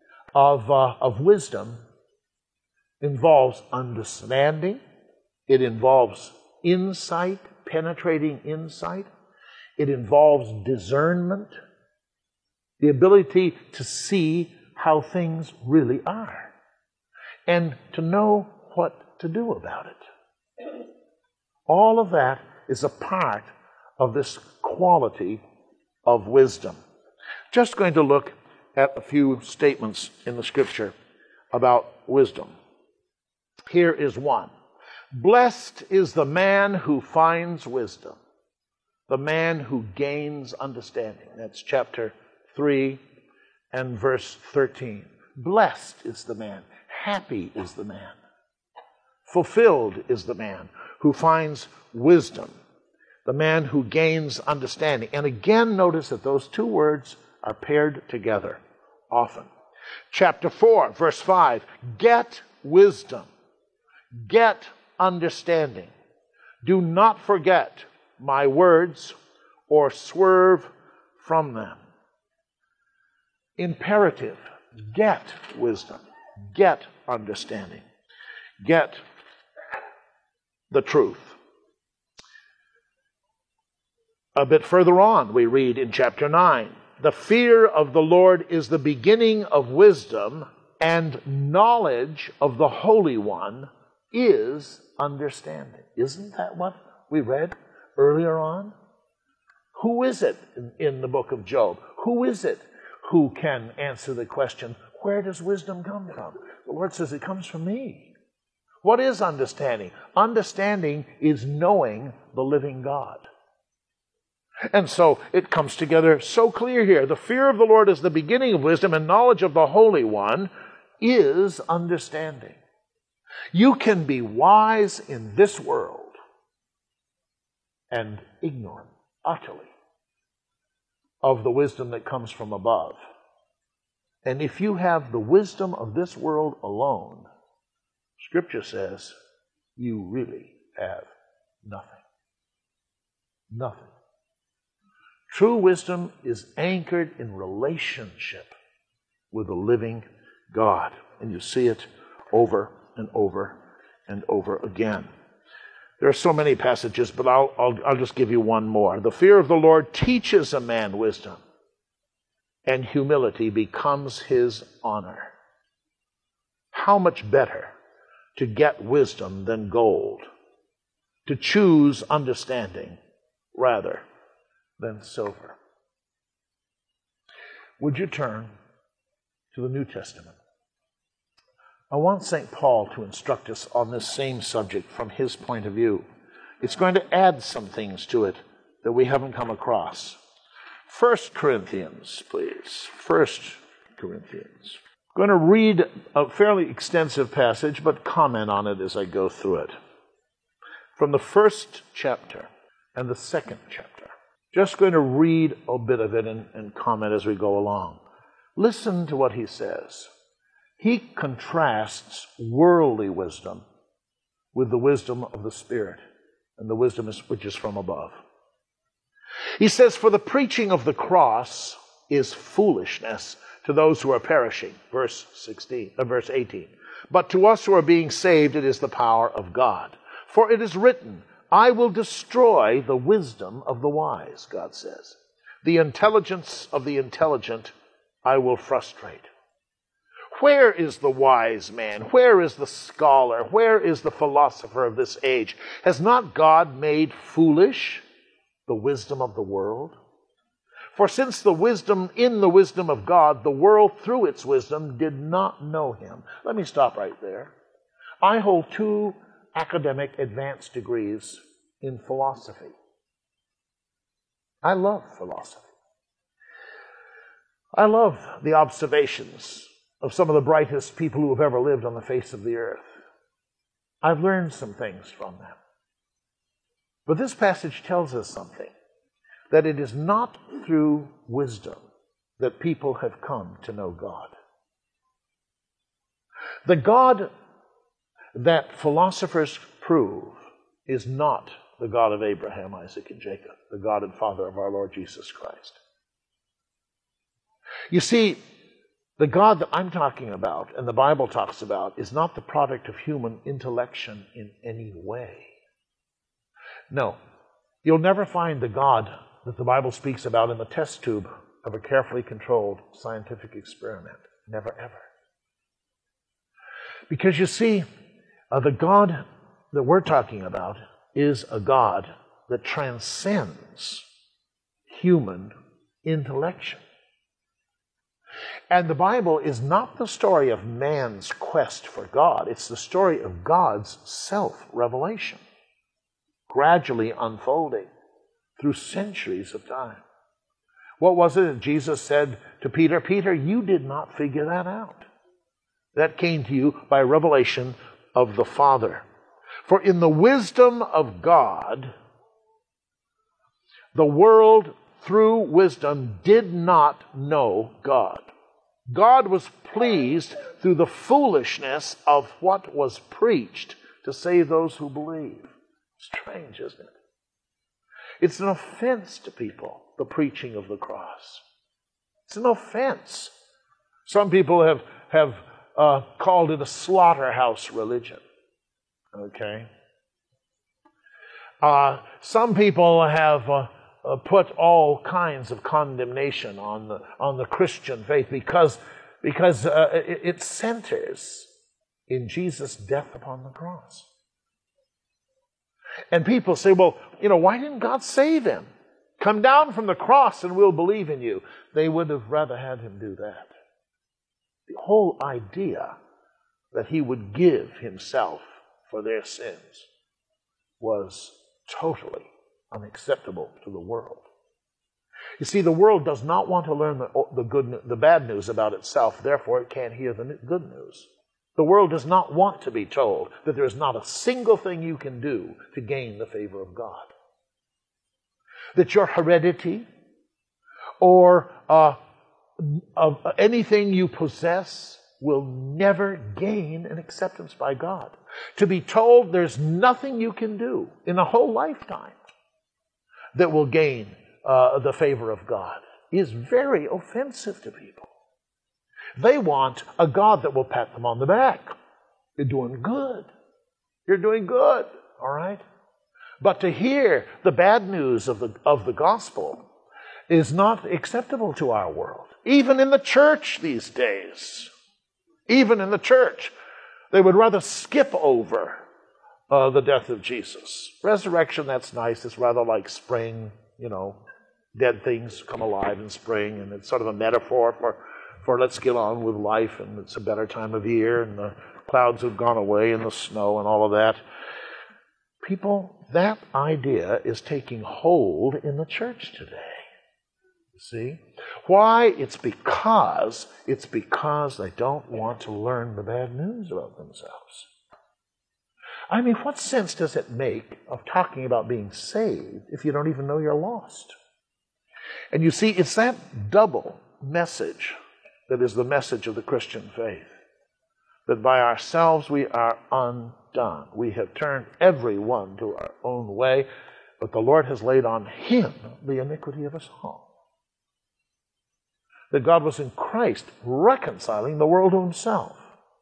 Speaker 1: of wisdom involves understanding. It involves insight, penetrating insight. It involves discernment, the ability to see how things really are, and to know what to do about it. All of that is a part of this quality of wisdom. Just going to look at a few statements in the Scripture about wisdom. Here is one. Blessed is the man who finds wisdom, the man who gains understanding. That's chapter 3 and verse 13. Blessed is the man, happy is the man, fulfilled is the man who finds wisdom, the man who gains understanding. And again, notice that those two words are paired together often. Chapter 4, verse 5, get wisdom, get understanding. Do not forget my words or swerve from them. Imperative, get wisdom, get understanding, get the truth. A bit further on, we read in chapter 9, the fear of the Lord is the beginning of wisdom, and knowledge of the Holy One is understanding. Isn't that what we read earlier on? Who is it in the book of Job? Who is it who can answer the question, where does wisdom come from? The Lord says it comes from me. What is understanding? Understanding is knowing the living God. And so it comes together so clear here. The fear of the Lord is the beginning of wisdom, and knowledge of the Holy One is understanding. You can be wise in this world and ignorant utterly of the wisdom that comes from above. And if you have the wisdom of this world alone, Scripture says you really have nothing. Nothing. True wisdom is anchored in relationship with the living God. And you see it over and over and over again. There are so many passages, but I'll just give you one more. The fear of the Lord teaches a man wisdom, and humility becomes his honor. How much better to get wisdom than gold, to choose understanding rather than silver. Would you turn to the New Testament? I want St. Paul to instruct us on this same subject from his point of view. It's going to add some things to it that we haven't come across. 1 Corinthians, please. 1 Corinthians. I'm going to read a fairly extensive passage, but comment on it as I go through it. From the 1st chapter and the 2nd chapter. Just going to read a bit of it and comment as we go along. Listen to what he says. He contrasts worldly wisdom with the wisdom of the Spirit, and the wisdom which is from above. He says, "For the preaching of the cross is foolishness to those who are perishing." Verse 18. "But to us who are being saved, it is the power of God. For it is written, I will destroy the wisdom of the wise," God says. "The intelligence of the intelligent I will frustrate." Where is the wise man? Where is the scholar? Where is the philosopher of this age? Has not God made foolish the wisdom of the world? For since in the wisdom of God, the world through its wisdom did not know him. Let me stop right there. I hold 2 academic advanced degrees in philosophy. I love philosophy. I love the observations of some of the brightest people who have ever lived on the face of the earth. I've learned some things from them. But this passage tells us something, that it is not through wisdom that people have come to know God. The God that philosophers prove is not the God of Abraham, Isaac, and Jacob, the God and Father of our Lord Jesus Christ. You see, the God that I'm talking about, and the Bible talks about, is not the product of human intellection in any way. No, you'll never find the God that the Bible speaks about in the test tube of a carefully controlled scientific experiment. Never, ever. Because you see, the God that we're talking about is a God that transcends human intellection. And the Bible is not the story of man's quest for God. It's the story of God's self-revelation, gradually unfolding through centuries of time. What was it that Jesus said to Peter? "Peter, you did not figure that out. That came to you by revelation of the Father. For in the wisdom of God, the world through wisdom did not know God. God was pleased through the foolishness of what was preached to save those who believe." Strange, isn't it? It's an offense to people, the preaching of the cross. It's an offense. Some people have called it a slaughterhouse religion. Okay? Some people have put all kinds of condemnation on the Christian faith because it centers in Jesus' death upon the cross. And people say, well, why didn't God save him? Come down from the cross and we'll believe in you. They would have rather had him do that. The whole idea that he would give himself for their sins was totally unacceptable to the world. You see, the world does not want to learn the bad news about itself, therefore it can't hear the good news. The world does not want to be told that there is not a single thing you can do to gain the favor of God. That your heredity or of anything you possess will never gain an acceptance by God. To be told there's nothing you can do in a whole lifetime that will gain the favor of God is very offensive to people. They want a God that will pat them on the back. You're doing good. You're doing good. All right? But to hear the bad news of the gospel is not acceptable to our world. Even in the church these days. Even in the church. They would rather skip over the death of Jesus. Resurrection, that's nice. It's rather like spring, dead things come alive in spring, and it's sort of a metaphor for let's get on with life, and it's a better time of year, and the clouds have gone away, and the snow, and all of that. People, that idea is taking hold in the church today. You see? Why? It's because they don't want to learn the bad news about themselves. I mean, what sense does it make of talking about being saved if you don't even know you're lost? And you see, it's that double message that is the message of the Christian faith. That by ourselves we are undone. We have turned everyone to our own way, but the Lord has laid on him the iniquity of us all. That God was in Christ reconciling the world to himself.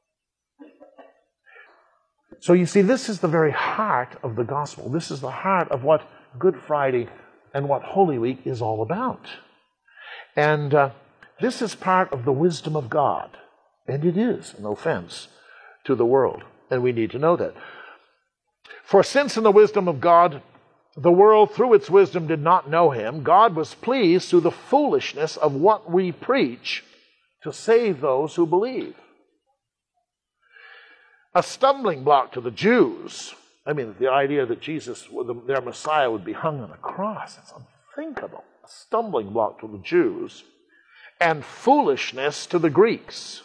Speaker 1: So you see, this is the very heart of the gospel. This is the heart of what Good Friday and what Holy Week is all about. And this is part of the wisdom of God. And it is an offense to the world. And we need to know that. For since in the wisdom of God, the world through its wisdom did not know him, God was pleased through the foolishness of what we preach to save those who believe. A stumbling block to the Jews. I mean, the idea that Jesus, their Messiah, would be hung on a cross, it's unthinkable. A stumbling block to the Jews, and foolishness to the Greeks.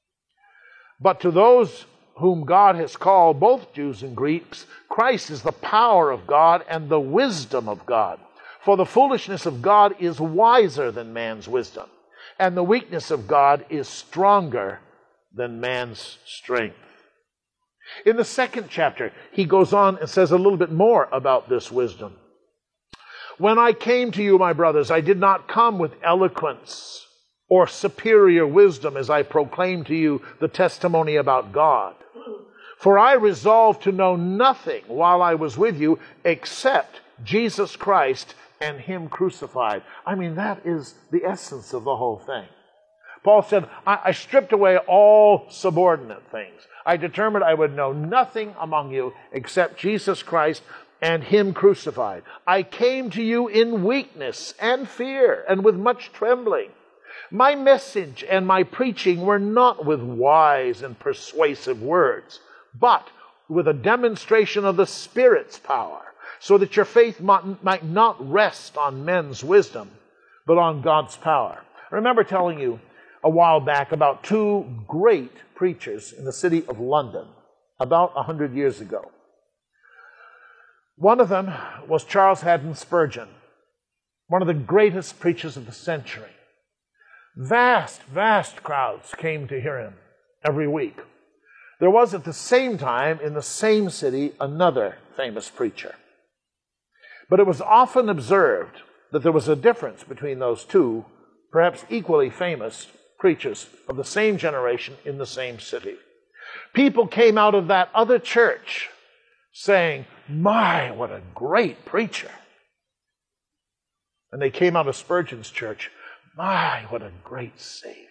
Speaker 1: But to those whom God has called, both Jews and Greeks, Christ is the power of God and the wisdom of God. For the foolishness of God is wiser than man's wisdom, and the weakness of God is stronger than man's strength. In the second chapter, he goes on and says a little bit more about this wisdom. When I came to you, my brothers, I did not come with eloquence or superior wisdom as I proclaimed to you the testimony about God. For I resolved to know nothing while I was with you except Jesus Christ and him crucified. I mean, that is the essence of the whole thing. Paul said, I stripped away all subordinate things. I determined I would know nothing among you except Jesus Christ and him crucified. I came to you in weakness and fear and with much trembling. My message and my preaching were not with wise and persuasive words, but with a demonstration of the Spirit's power, so that your faith might not rest on men's wisdom, but on God's power. I remember telling you a while back about two great preachers in the city of London about 100 years ago. One of them was Charles Haddon Spurgeon, one of the greatest preachers of the century. Vast, vast crowds came to hear him every week. There was at the same time in the same city another famous preacher. But it was often observed that there was a difference between those two, perhaps equally famous preachers of the same generation in the same city. People came out of that other church saying, "My, what a great preacher." And they came out of Spurgeon's church, "My, what a great Savior."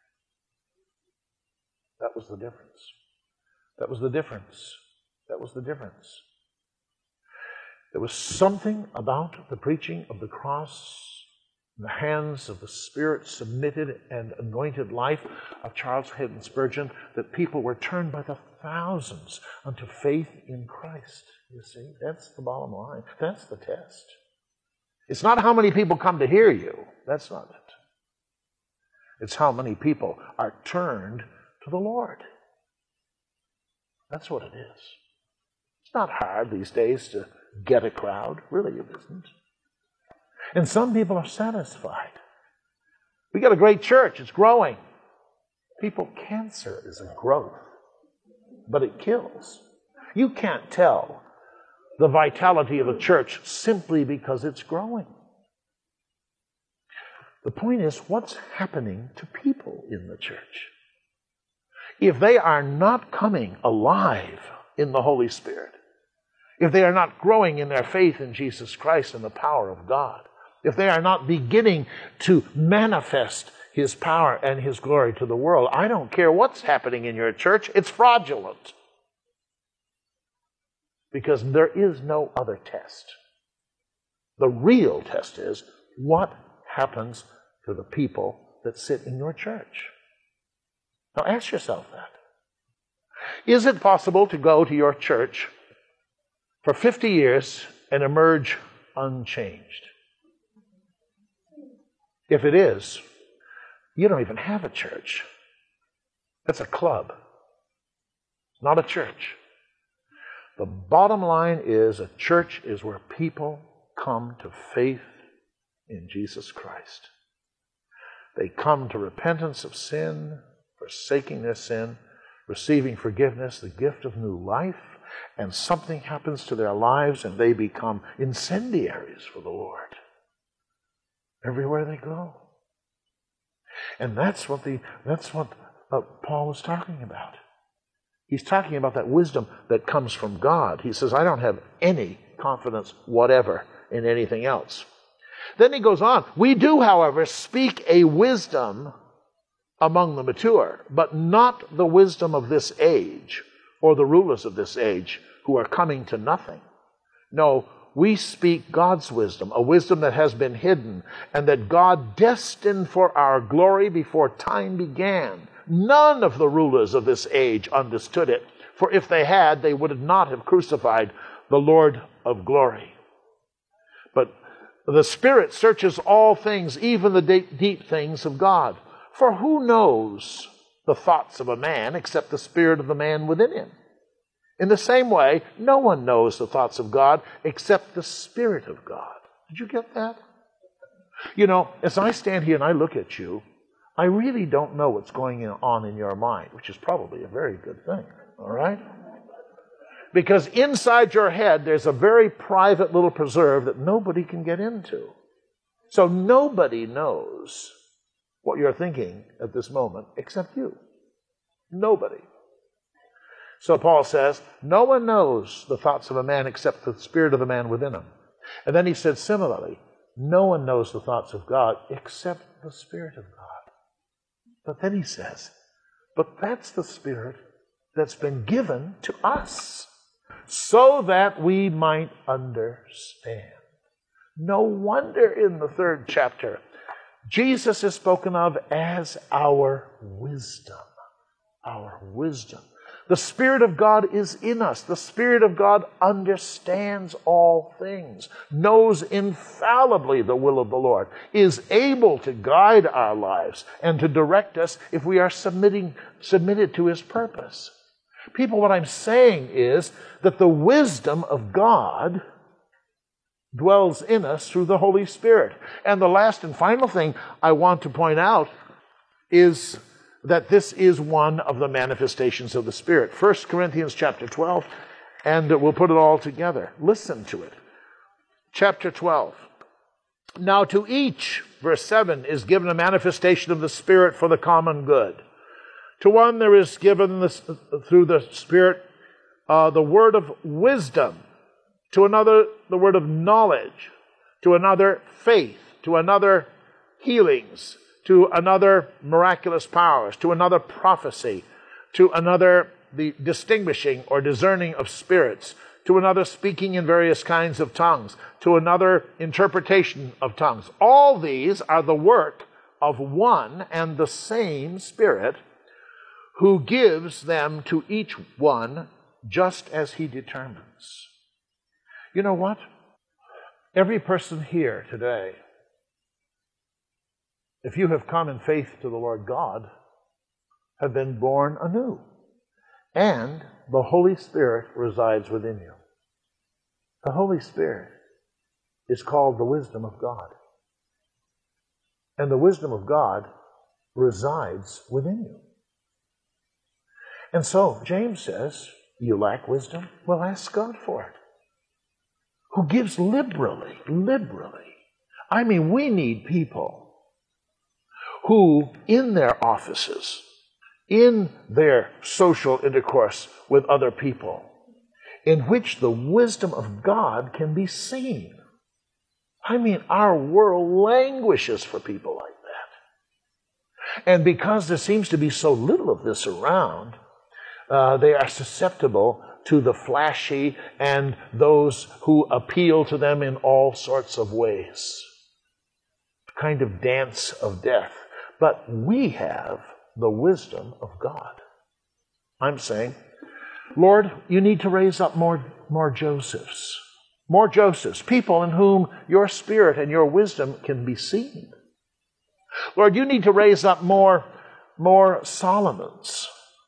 Speaker 1: That was the difference. That was the difference. That was the difference. There was something about the preaching of the cross in the hands of the Spirit-submitted and anointed life of Charles Haddon Spurgeon that people were turned by the thousands unto faith in Christ. You see, that's the bottom line. That's the test. It's not how many people come to hear you. That's not it. It's how many people are turned to the Lord. That's what it is. It's not hard these days to get a crowd. Really, it isn't. And some people are satisfied. We got a great church. It's growing. Cancer is a growth, but it kills. You can't tell the vitality of a church simply because it's growing. The point is, what's happening to people in the church? If they are not coming alive in the Holy Spirit, if they are not growing in their faith in Jesus Christ and the power of God, if they are not beginning to manifest his power and his glory to the world, I don't care what's happening in your church, it's fraudulent. Because there is no other test. The real test is, what happens to the people that sit in your church? Now ask yourself that. Is it possible to go to your church for 50 years and emerge unchanged? If it is, you don't even have a church. That's a club, not a church. The bottom line is a church is where people come to faith in Jesus Christ. They come to repentance of sin, forsaking their sin, receiving forgiveness, the gift of new life, and something happens to their lives and they become incendiaries for the Lord everywhere they go. And that's what Paul is talking about. He's talking about that wisdom that comes from God. He says, I don't have any confidence whatever in anything else. Then he goes on, we do, however, speak a wisdom among the mature, but not the wisdom of this age or the rulers of this age who are coming to nothing. No, we speak God's wisdom, a wisdom that has been hidden and that God destined for our glory before time began. None of the rulers of this age understood it, for if they had, they would not have crucified the Lord of glory. But the Spirit searches all things, even the deep things of God. For who knows the thoughts of a man except the spirit of the man within him? In the same way, no one knows the thoughts of God except the Spirit of God. Did you get that? You know, as I stand here and I look at you, I really don't know what's going on in your mind, which is probably a very good thing, all right? Because inside your head, there's a very private little preserve that nobody can get into. So nobody knows what you're thinking at this moment except you. Nobody. So Paul says, no one knows the thoughts of a man except the spirit of the man within him. And then he said similarly, no one knows the thoughts of God except the Spirit of God. But then he says, but that's the Spirit that's been given to us so that we might understand. No wonder in the 3rd chapter, Jesus is spoken of as our wisdom. Our wisdom. The Spirit of God is in us. The Spirit of God understands all things, knows infallibly the will of the Lord, is able to guide our lives and to direct us if we are submitted to His purpose. People, what I'm saying is that the wisdom of God dwells in us through the Holy Spirit. And the last and final thing I want to point out is that this is one of the manifestations of the Spirit. 1 Corinthians chapter 12, and we'll put it all together. Listen to it. Chapter 12. Now to each, verse 7, is given a manifestation of the Spirit for the common good. To one there is given through the Spirit the word of wisdom, to another the word of knowledge, to another faith, to another healings, to another miraculous powers, to another prophecy, to another the distinguishing or discerning of spirits, to another speaking in various kinds of tongues, to another interpretation of tongues. All these are the work of one and the same Spirit, who gives them to each one just as He determines. You know what? Every person here today, if you have come in faith to the Lord God, have been born anew. And the Holy Spirit resides within you. The Holy Spirit is called the wisdom of God. And the wisdom of God resides within you. And so, James says, you lack wisdom? Well, ask God for it. Who gives liberally. I mean, we need people who, in their offices, in their social intercourse with other people, in which the wisdom of God can be seen. I mean, our world languishes for people like that. And because there seems to be so little of this around, they are susceptible to the flashy and those who appeal to them in all sorts of ways. A kind of dance of death. But we have the wisdom of God. I'm saying, Lord, you need to raise up more Josephs. More Josephs, people in whom your Spirit and your wisdom can be seen. Lord, you need to raise up more Solomons.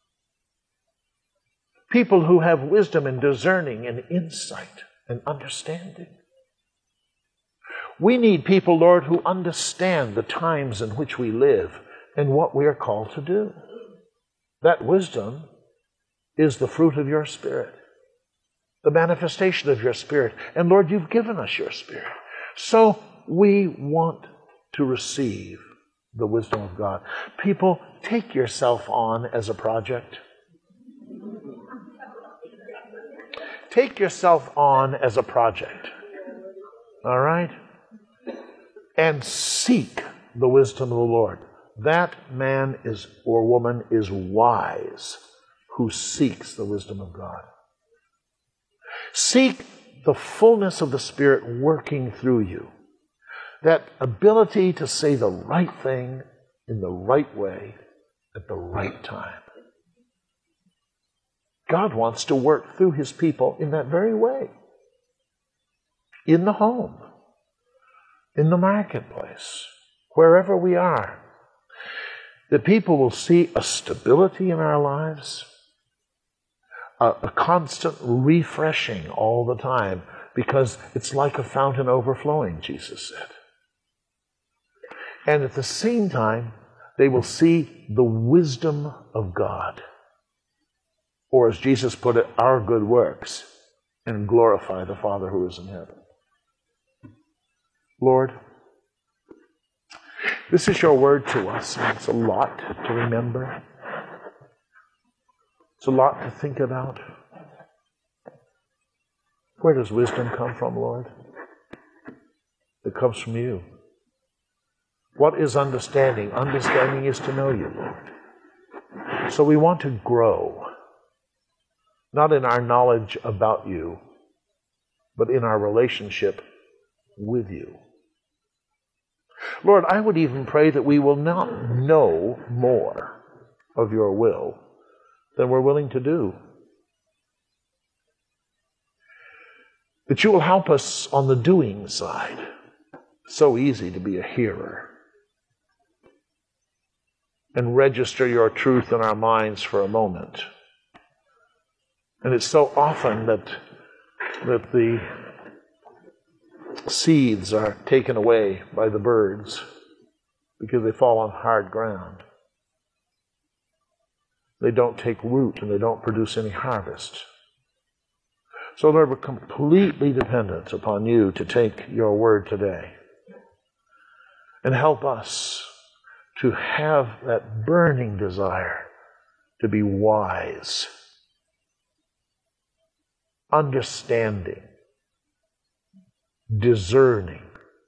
Speaker 1: People who have wisdom and discerning and insight and understanding. We need people, Lord, who understand the times in which we live and what we are called to do. That wisdom is the fruit of your Spirit, the manifestation of your Spirit. And Lord, you've given us your Spirit. So we want to receive the wisdom of God. People, take yourself on as a project. Take yourself on as a project. All right? And seek the wisdom of the Lord. That man is or woman is wise who seeks the wisdom of God. Seek the fullness of the Spirit working through you. That ability to say the right thing in the right way at the right time. God wants to work through His people in that very way. In the home, in the marketplace, wherever we are. That people will see a stability in our lives, a constant refreshing all the time, because it's like a fountain overflowing, Jesus said. And at the same time, they will see the wisdom of God. Or as Jesus put it, our good works, and glorify the Father who is in heaven. Lord, this is your word to us, and it's a lot to remember. It's a lot to think about. Where does wisdom come from, Lord? It comes from you. What is understanding? Understanding is to know you, Lord. So we want to grow, not in our knowledge about you, but in our relationship with you. Lord, I would even pray that we will not know more of your will than we're willing to do. That you will help us on the doing side. So easy to be a hearer and register your truth in our minds for a moment. And it's so often that the seeds are taken away by the birds because they fall on hard ground. They don't take root and they don't produce any harvest. So Lord, we're completely dependent upon you to take your word today and help us to have that burning desire to be wise, understanding, discerning,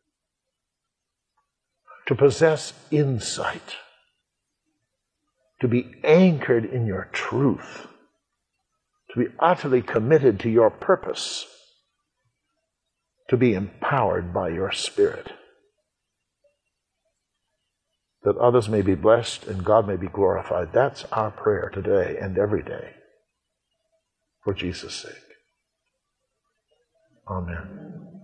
Speaker 1: to possess insight, to be anchored in your truth, to be utterly committed to your purpose, to be empowered by your Spirit, that others may be blessed and God may be glorified. That's our prayer today and every day, for Jesus' sake. Amen.